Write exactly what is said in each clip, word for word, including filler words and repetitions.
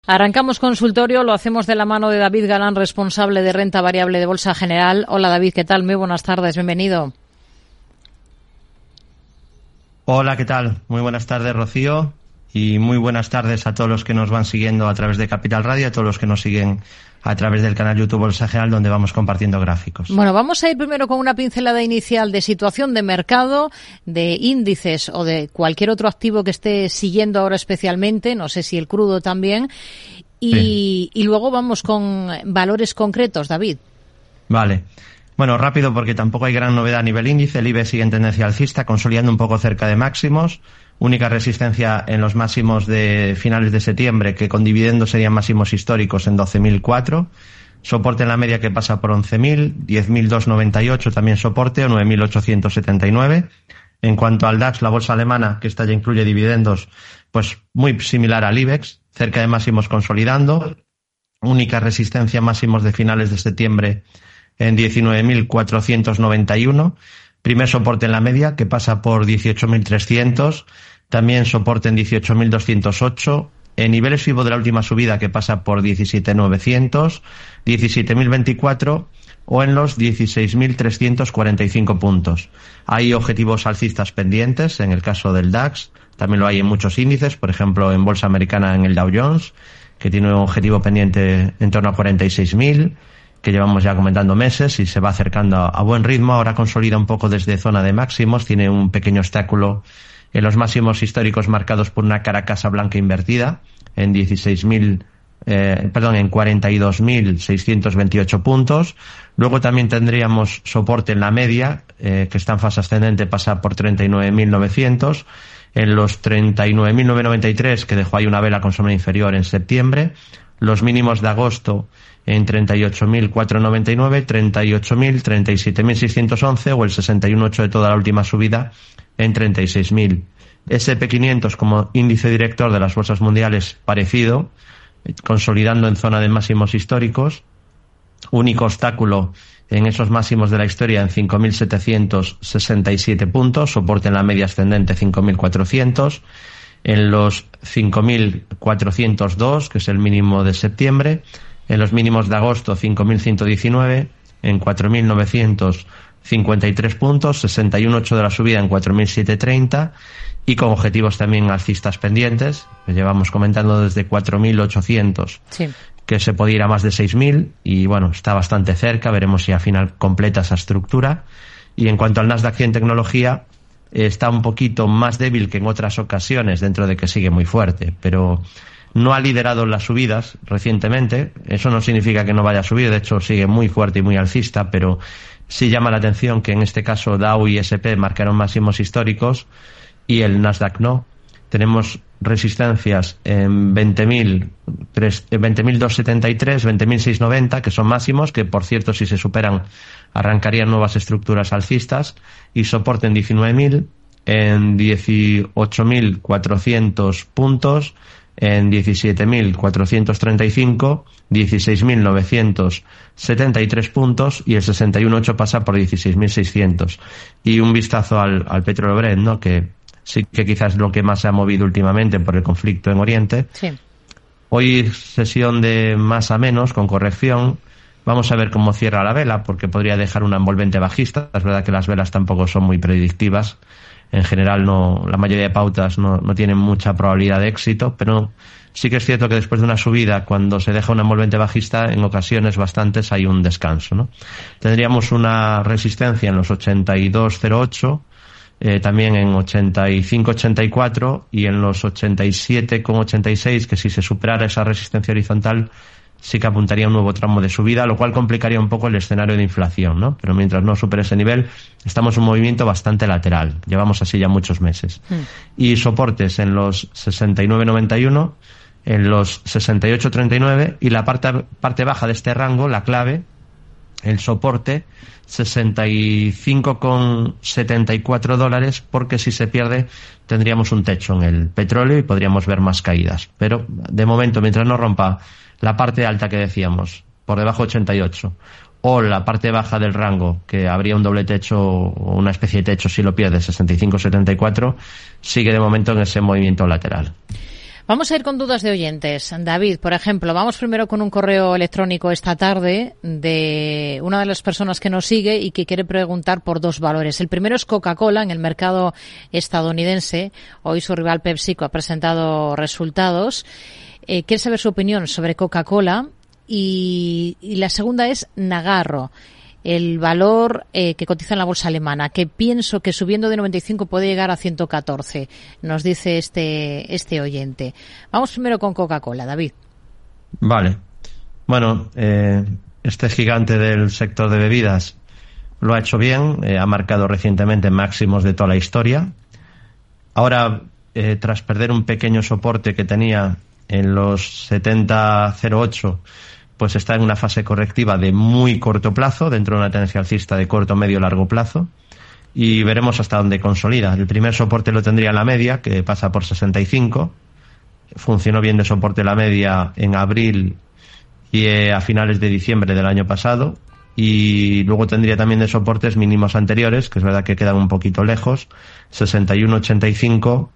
Arrancamos consultorio, lo hacemos de la mano de David Galán, responsable de renta variable de Bolsa General. Hola David, ¿qué tal? Muy buenas tardes, bienvenido. Hola, ¿qué tal? Muy buenas tardes, Rocío, y muy buenas tardes a todos los que nos van siguiendo a través de Capital Radio, a todos los que nos siguen a través del canal YouTube Bolsa General, donde vamos compartiendo gráficos. Bueno, vamos a ir primero con una pincelada inicial de situación de mercado, de índices o de cualquier otro activo que esté siguiendo ahora especialmente, no sé si el crudo también, y, sí. y luego vamos con valores concretos, David. Vale. Bueno, rápido porque tampoco hay gran novedad a nivel índice. El I B E sigue en tendencia alcista, consolidando un poco cerca de máximos. Única resistencia en los máximos de finales de septiembre, que con dividendos serían máximos históricos en doce mil cuatro. Soporte en la media que pasa por once mil, diez mil doscientos noventa y ocho también soporte, o nueve mil ochocientos setenta y nueve. En cuanto al DAX, la bolsa alemana, que esta ya incluye dividendos, pues muy similar al IBEX, cerca de máximos consolidando. Única resistencia máximos de finales de septiembre en diecinueve mil cuatrocientos noventa y uno. Primer soporte en la media, que pasa por dieciocho mil trescientos. También soporte en dieciocho mil doscientos ocho. En niveles FIBO de la última subida, que pasa por diecisiete mil novecientos, diecisiete mil veinticuatro o en los dieciséis mil trescientos cuarenta y cinco puntos. Hay objetivos alcistas pendientes en el caso del DAX. También lo hay en muchos índices, por ejemplo en bolsa americana en el Dow Jones, que tiene un objetivo pendiente en torno a cuarenta y seis mil, que llevamos ya comentando meses y se va acercando a, a buen ritmo. Ahora consolida un poco desde zona de máximos, tiene un pequeño obstáculo en los máximos históricos marcados por una cara casa blanca invertida en dieciséis mil, eh, perdón, en cuarenta y dos mil seiscientos veintiocho puntos. Luego también tendríamos soporte en la media, eh, que está en fase ascendente, pasa por treinta y nueve mil novecientos, en los treinta y nueve mil novecientos noventa y tres, que dejó ahí una vela con sombra inferior en septiembre. Los mínimos de agosto en treinta y ocho mil cuatrocientos noventa y nueve, treinta y ocho mil, treinta y siete mil seiscientos once o el sesenta y uno coma ocho de toda la última subida en treinta y seis mil. ese and pe quinientos como índice director de las bolsas mundiales parecido, consolidando en zona de máximos históricos. Único obstáculo en esos máximos de la historia en cinco mil setecientos sesenta y siete puntos, soporte en la media ascendente cinco mil cuatrocientos, en los cinco mil cuatrocientos dos, que es el mínimo de septiembre, en los mínimos de agosto cinco mil ciento diecinueve, en cuatro mil novecientos cincuenta y tres puntos, sesenta y uno coma ocho de la subida en cuatro mil setecientos treinta, y con objetivos también alcistas pendientes, que llevamos comentando desde cuatro mil ochocientos, sí, que se podía ir a más de seis mil, y bueno, está bastante cerca, veremos si al final completa esa estructura. Y en cuanto al Nasdaq cien tecnología, está un poquito más débil que en otras ocasiones, dentro de que sigue muy fuerte, pero no ha liderado las subidas recientemente. Eso no significa que no vaya a subir, de hecho sigue muy fuerte y muy alcista, pero sí llama la atención que en este caso Dow y ese and pe marcaron máximos históricos y el Nasdaq no. Tenemos resistencias en veinte mil doscientos setenta y tres, veinte mil seiscientos noventa, que son máximos, que por cierto si se superan arrancarían nuevas estructuras alcistas, y soporte en diecinueve mil, en dieciocho mil cuatrocientos puntos, en diecisiete mil cuatrocientos treinta y cinco, dieciséis mil novecientos setenta y tres puntos, y el sesenta y uno coma ocho pasa por dieciséis mil seiscientos. Y un vistazo al, al petróleo Brent, ¿no?, que sí que quizás es lo que más se ha movido últimamente por el conflicto en Oriente. Sí. Hoy sesión de más a menos, con corrección. Vamos a ver cómo cierra la vela, porque podría dejar una envolvente bajista. Es verdad que las velas tampoco son muy predictivas. En general, no, la mayoría de pautas no, no tienen mucha probabilidad de éxito, pero sí que es cierto que después de una subida, cuando se deja una envolvente bajista, en ocasiones bastantes hay un descanso, ¿no? Tendríamos una resistencia en los ochenta y dos coma cero ocho, eh, también en ochenta y cinco coma ochenta y cuatro y en los ochenta y siete coma ochenta y seis, que si se superara esa resistencia horizontal sí que apuntaría a un nuevo tramo de subida, lo cual complicaría un poco el escenario de inflación, ¿no? Pero mientras no supere ese nivel, estamos en un movimiento bastante lateral. Llevamos así ya muchos meses. Mm. Y soportes en los sesenta y nueve coma noventa y uno, en los sesenta y ocho coma treinta y nueve, y la parte, parte baja de este rango, la clave, el soporte, sesenta y cinco coma setenta y cuatro dólares, porque si se pierde tendríamos un techo en el petróleo y podríamos ver más caídas. Pero de momento, mientras no rompa la parte alta que decíamos, por debajo de ochenta y ocho, o la parte baja del rango, que habría un doble techo o una especie de techo si lo pierde, sesenta y cinco coma setenta y cuatro, sigue de momento en ese movimiento lateral. Vamos a ir con dudas de oyentes. David, por ejemplo, vamos primero con un correo electrónico esta tarde de una de las personas que nos sigue y que quiere preguntar por dos valores. El primero es Coca-Cola en el mercado estadounidense. Hoy su rival PepsiCo ha presentado resultados. Eh, quiere saber su opinión sobre Coca-Cola. Y, y la segunda es Nagarro, el valor eh, que cotiza en la bolsa alemana, que pienso que subiendo de noventa y cinco puede llegar a ciento catorce, nos dice este este oyente. Vamos primero con Coca-Cola, David. Vale. Bueno, eh, este gigante del sector de bebidas lo ha hecho bien, eh, ha marcado recientemente máximos de toda la historia. Ahora, eh, tras perder un pequeño soporte que tenía en los setenta coma cero ocho, pues está en una fase correctiva de muy corto plazo, dentro de una tendencia alcista de corto, medio, largo plazo, y veremos hasta dónde consolida. El primer soporte lo tendría en la media, que pasa por sesenta y cinco, funcionó bien de soporte la media en abril y eh, a finales de diciembre del año pasado, y luego tendría también de soportes mínimos anteriores, que es verdad que quedan un poquito lejos, sesenta y uno coma ochenta y cinco,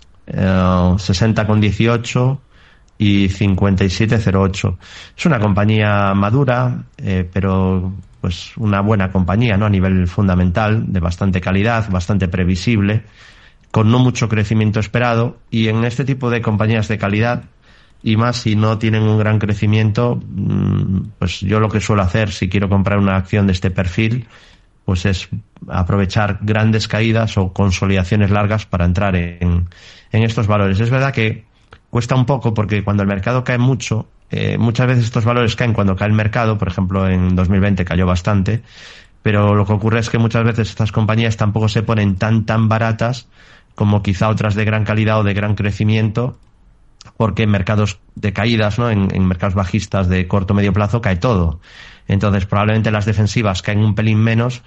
eh, sesenta coma dieciocho y cincuenta y siete coma cero ocho. Es una compañía madura, eh, pero pues una buena compañía, ¿no? A nivel fundamental, de bastante calidad, bastante previsible, con no mucho crecimiento esperado, y en este tipo de compañías de calidad, y más si no tienen un gran crecimiento, pues yo lo que suelo hacer si quiero comprar una acción de este perfil, pues es aprovechar grandes caídas o consolidaciones largas para entrar en, en estos valores. Es verdad que cuesta un poco porque cuando el mercado cae mucho, eh, muchas veces estos valores caen cuando cae el mercado. Por ejemplo, en dos mil veinte cayó bastante, pero lo que ocurre es que muchas veces estas compañías tampoco se ponen tan tan baratas como quizá otras de gran calidad o de gran crecimiento, porque en mercados de caídas, ¿no? En, en mercados bajistas de corto o medio plazo cae todo. Entonces probablemente las defensivas caen un pelín menos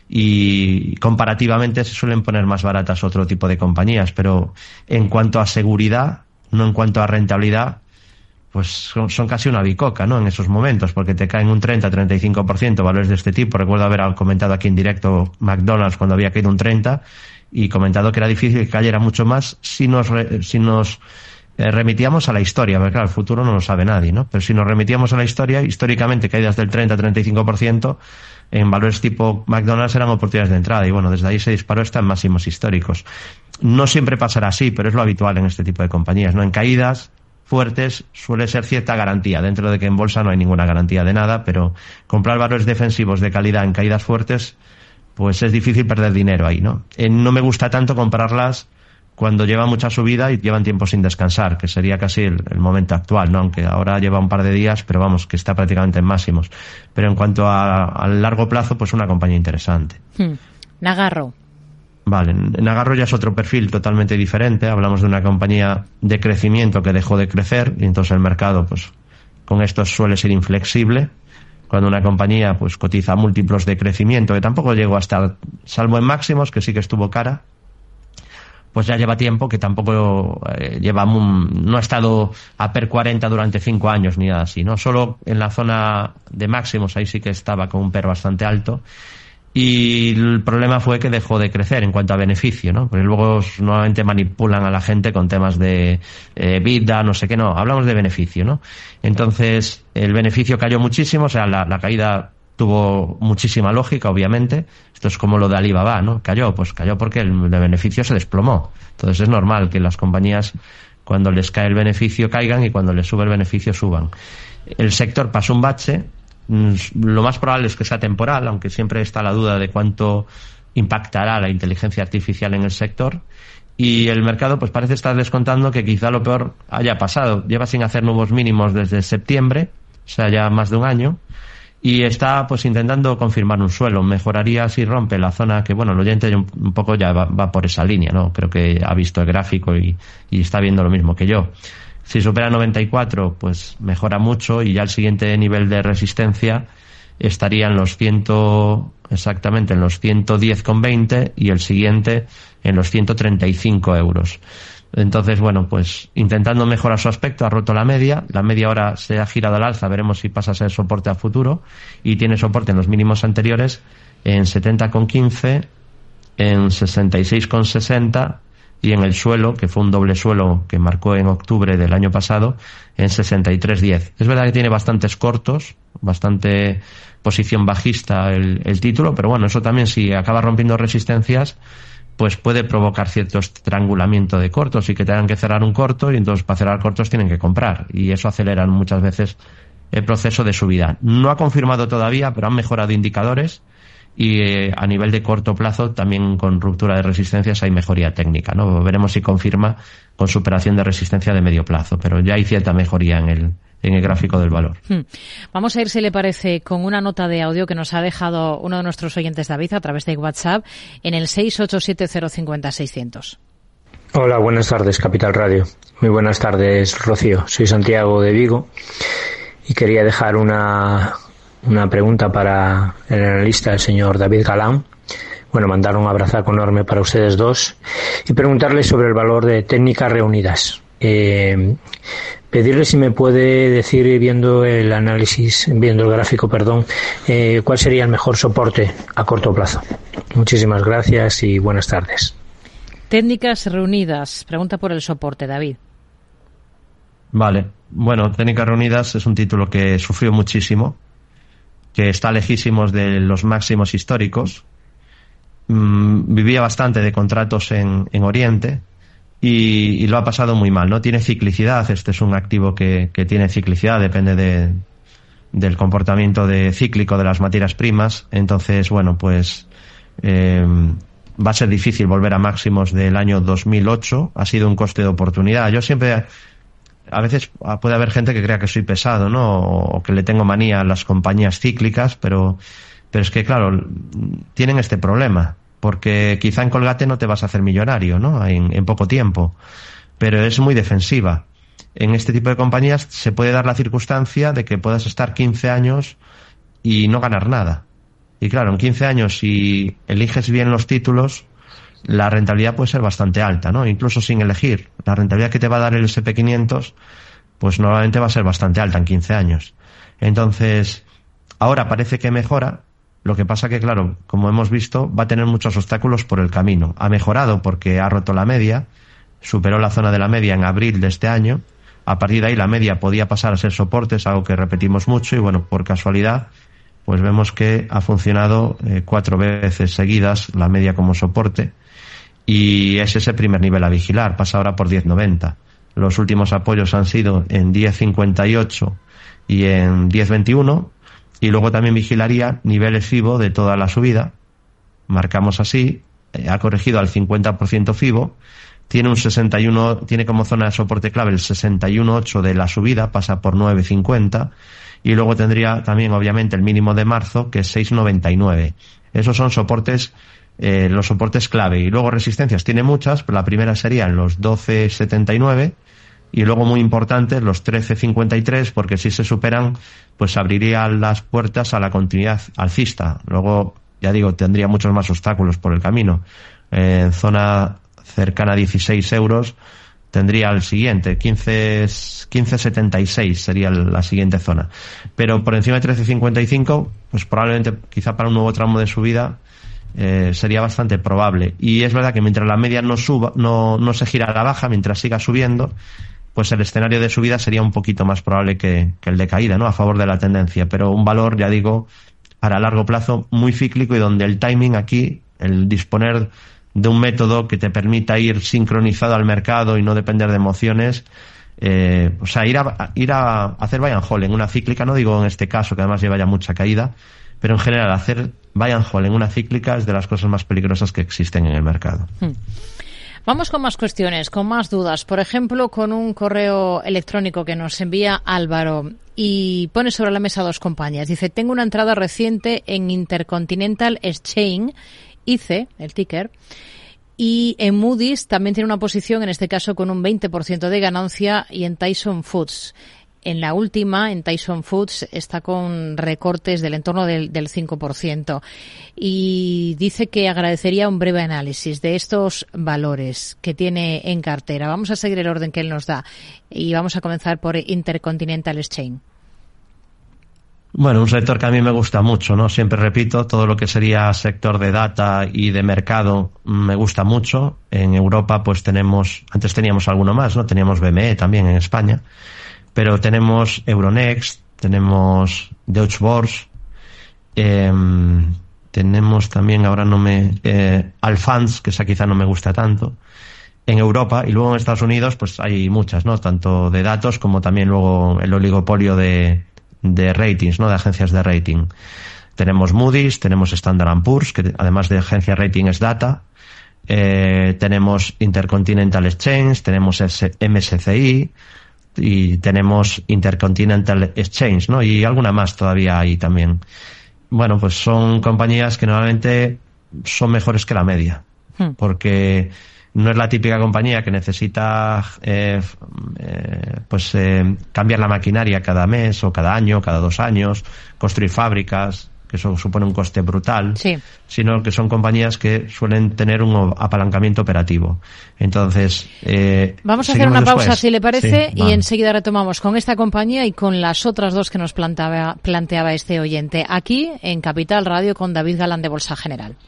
y comparativamente se suelen poner más baratas otro tipo de compañías, pero en cuanto a seguridad, no en cuanto a rentabilidad, pues son, son casi una bicoca, ¿no? En esos momentos, porque te caen un treinta a treinta y cinco por ciento valores de este tipo. Recuerdo haber comentado aquí en directo McDonald's cuando había caído un treinta y comentado que era difícil que cayera mucho más si nos, re, si nos eh, remitíamos a la historia, porque claro, el futuro no lo sabe nadie, ¿no? Pero si nos remitíamos a la historia, históricamente caídas del treinta a treinta y cinco por ciento en valores tipo McDonald's eran oportunidades de entrada y bueno, desde ahí se disparó hasta en máximos históricos. No siempre pasará así, pero es lo habitual en este tipo de compañías, ¿no? En caídas fuertes suele ser cierta garantía, dentro de que en bolsa no hay ninguna garantía de nada, pero comprar valores defensivos de calidad en caídas fuertes, pues es difícil perder dinero ahí, ¿no? Eh, no me gusta tanto comprarlas cuando lleva mucha subida y llevan tiempo sin descansar, que sería casi el, el momento actual, ¿no? Aunque ahora lleva un par de días, pero vamos, que está prácticamente en máximos. Pero en cuanto a, a largo plazo, pues una compañía interesante. Hmm. Nagarro. Vale, Nagarro ya es otro perfil totalmente diferente. Hablamos de una compañía de crecimiento que dejó de crecer y entonces el mercado, pues, con esto suele ser inflexible. Cuando una compañía, pues, cotiza múltiplos de crecimiento, que tampoco llegó hasta, salvo en máximos, que sí que estuvo cara, pues ya lleva tiempo, que tampoco eh, lleva, un, no ha estado a per cuarenta durante cinco años ni nada así, ¿no? Solo en la zona de máximos, ahí sí que estaba con un per bastante alto. Y el problema fue que dejó de crecer en cuanto a beneficio, ¿no? Porque luego nuevamente manipulan a la gente con temas de eh, EBITDA, no sé qué, no, hablamos de beneficio, ¿no? Entonces, el beneficio cayó muchísimo, o sea, la, la caída tuvo muchísima lógica, obviamente. Esto es como lo de Alibaba, ¿no? Cayó, pues cayó porque el de beneficio se desplomó. Entonces es normal que las compañías, cuando les cae el beneficio, caigan y cuando les sube el beneficio, suban. El sector pasó un bache. Lo más probable es que sea temporal, aunque siempre está la duda de cuánto impactará la inteligencia artificial en el sector. Y el mercado pues parece estar descontando que quizá lo peor haya pasado. Lleva sin hacer nuevos mínimos desde septiembre, o sea, ya más de un año. Y está pues intentando confirmar un suelo. Mejoraría si rompe la zona que, bueno, el oyente un, un poco ya va, va por esa línea, ¿no? Creo que ha visto el gráfico y, y está viendo lo mismo que yo. Si supera noventa y cuatro, pues mejora mucho y ya el siguiente nivel de resistencia estaría en los cien, exactamente en los ciento diez coma veinte y el siguiente en los ciento treinta y cinco euros. Entonces, bueno, pues intentando mejorar su aspecto, ha roto la media. La media ahora se ha girado al alza, veremos si pasa a ser soporte a futuro. Y tiene soporte en los mínimos anteriores en setenta coma quince, en sesenta y seis coma sesenta y en el suelo, que fue un doble suelo que marcó en octubre del año pasado, en sesenta y tres diez. Es verdad que tiene bastantes cortos, bastante posición bajista el, el título, pero bueno, eso también, si acaba rompiendo resistencias, pues puede provocar cierto estrangulamiento de cortos y que tengan que cerrar un corto, y entonces para cerrar cortos tienen que comprar, y eso acelera muchas veces el proceso de subida. No ha confirmado todavía, pero han mejorado indicadores, y eh, a nivel de corto plazo también con ruptura de resistencias hay mejoría técnica, ¿no? Veremos si confirma con superación de resistencia de medio plazo, pero ya hay cierta mejoría en el en el gráfico del valor. Hmm. Vamos a ir, si le parece, con una nota de audio que nos ha dejado uno de nuestros oyentes, David, a través de WhatsApp en el seis ocho siete cero cinco cero seis cero cero. Hola, buenas tardes, Capital Radio. Muy buenas tardes, Rocío. Soy Santiago de Vigo y quería dejar una una pregunta para el analista, el señor David Galán. Bueno, mandar un abrazo enorme para ustedes dos y preguntarle sobre el valor de Técnicas Reunidas. Eh, pedirle si me puede decir, viendo el análisis, viendo el gráfico, perdón, eh, cuál sería el mejor soporte a corto plazo. Muchísimas gracias y buenas tardes. Técnicas Reunidas, pregunta por el soporte, David. Vale, bueno, Técnicas Reunidas es un título que sufrió muchísimo, que está lejísimos de los máximos históricos, mm, vivía bastante de contratos en, en Oriente y, y lo ha pasado muy mal, ¿no? Tiene ciclicidad, este es un activo que, que tiene ciclicidad, depende de, del comportamiento de cíclico de las materias primas, entonces, bueno, pues eh, va a ser difícil volver a máximos del año dos mil ocho, ha sido un coste de oportunidad. Yo siempre... A veces puede haber gente que crea que soy pesado, ¿no? O que le tengo manía a las compañías cíclicas, pero, pero es que, claro, tienen este problema, porque quizá en Colgate no te vas a hacer millonario, ¿no? En, en poco tiempo, pero es muy defensiva. En este tipo de compañías se puede dar la circunstancia de que puedas estar quince años y no ganar nada. Y claro, en quince años, si eliges bien los títulos, la rentabilidad puede ser bastante alta, ¿no? Incluso sin elegir. La rentabilidad que te va a dar el ese pe quinientos, pues normalmente va a ser bastante alta en quince años. Entonces, ahora parece que mejora. Lo que pasa que, claro, como hemos visto, va a tener muchos obstáculos por el camino. Ha mejorado porque ha roto la media, superó la zona de la media en abril de este año. A partir de ahí la media podía pasar a ser soportes, algo que repetimos mucho, y bueno, por casualidad, pues vemos que ha funcionado eh, cuatro veces seguidas la media como soporte. Y es ese primer nivel a vigilar, pasa ahora por diez noventa. Los últimos apoyos han sido en diez cincuenta y ocho y en diez veintiuno, y luego también vigilaría niveles FIBO de toda la subida. Marcamos así, eh, ha corregido al cincuenta por ciento FIBO, tiene un sesenta y uno, tiene como zona de soporte clave el sesenta y uno ocho de la subida, pasa por nueve cincuenta, y luego tendría también obviamente el mínimo de marzo, que es seis noventa y nueve. Esos son soportes Eh, los soportes clave, y luego resistencias tiene muchas, pero la primera sería en los doce setenta y nueve y luego muy importante los trece cincuenta y tres, porque si se superan pues abrirían las puertas a la continuidad alcista. Luego, ya digo, tendría muchos más obstáculos por el camino. Eh, en zona cercana a dieciséis euros tendría el siguiente, quince setenta y seis sería la siguiente zona, pero por encima de trece cincuenta y cinco, pues probablemente quizá para un nuevo tramo de subida Eh, sería bastante probable. Y es verdad que mientras la media no suba, no, no se gira a la baja, mientras siga subiendo, pues el escenario de subida sería un poquito más probable que, que el de caída, ¿no? A favor de la tendencia. Pero un valor, ya digo, para largo plazo muy cíclico, y donde el timing aquí, el disponer de un método que te permita ir sincronizado al mercado y no depender de emociones, eh, o sea, ir a, ir a hacer buy and hold en una cíclica, no digo en este caso que además lleva ya mucha caída, pero en general hacer buy and hold en una cíclica es de las cosas más peligrosas que existen en el mercado. Hmm. Vamos con más cuestiones, con más dudas. Por ejemplo, con un correo electrónico que nos envía Álvaro y pone sobre la mesa dos compañías. Dice, tengo una entrada reciente en Intercontinental Exchange, I C E, el ticker, y en Moody's también tiene una posición, en este caso con un veinte por ciento de ganancia, y en Tyson Foods. En la última, en Tyson Foods, está con recortes del entorno del, del cinco por ciento. Y dice que agradecería un breve análisis de estos valores que tiene en cartera. Vamos a seguir el orden que él nos da. Y vamos a comenzar por Intercontinental Exchange. Bueno, un sector que a mí me gusta mucho, ¿no? Siempre repito, todo lo que sería sector de data y de mercado me gusta mucho. En Europa, pues tenemos, antes teníamos alguno más, ¿no? Teníamos B M E también en España, pero tenemos Euronext, tenemos Deutsche Börse, eh, tenemos también, ahora no me, eh, Alphans, que esa quizá no me gusta tanto, en Europa, y luego en Estados Unidos, pues hay muchas, ¿no? Tanto de datos como también luego el oligopolio de de ratings, ¿no? De agencias de rating. Tenemos Moody's, tenemos Standard and Poor's, que además de agencia rating es data. Eh, tenemos Intercontinental Exchange, tenemos M S C I y tenemos Intercontinental Exchange, ¿no? Y alguna más todavía hay también. Bueno, pues son compañías que normalmente son mejores que la media, hmm. porque no es la típica compañía que necesita eh, eh, pues eh, cambiar la maquinaria cada mes o cada año, cada dos años, construir fábricas, que eso supone un coste brutal, sí. sino que son compañías que suelen tener un apalancamiento operativo. Entonces, eh, vamos a hacer una después. pausa, si le parece, sí, y enseguida retomamos con esta compañía y con las otras dos que nos planteaba, planteaba este oyente, aquí en Capital Radio con David Galán de Bolsa General.